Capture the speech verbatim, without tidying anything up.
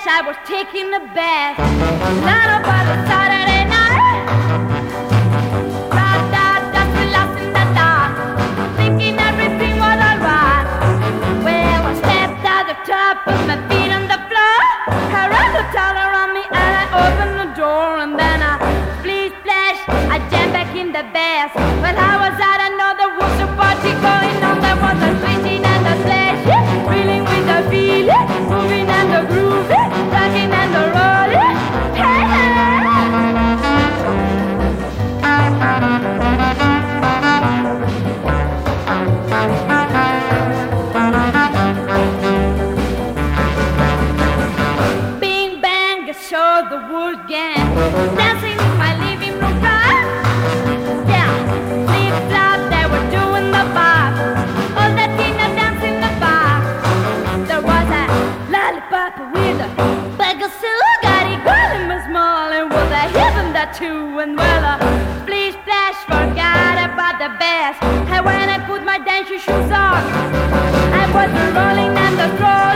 I was taking a bath. None about the Saturday night. Da da da, still lost in the dark, thinking everything was alright. Well, I stepped out the top, put my feet on the floor. I wrapped the towel around me and I opened the door, and then I split splash, I jammed back in the bath. But how was I to know there was a party going on? There was a switching and a splashing, reeling with the feeling, moving and the grooving, rocking and the rolling. Hey, Bing bang, I saw the wood gang dancing in my living room car. Yeah, flip flop, they were doing the bar. All that Tina dance in the bar. There was a lollipop with a bag of silk, got it girl in my small, and was a heaven that too. And well, a splish splash, forgot about the bass. And when I put my dancing shoes on, I was rolling and the floor.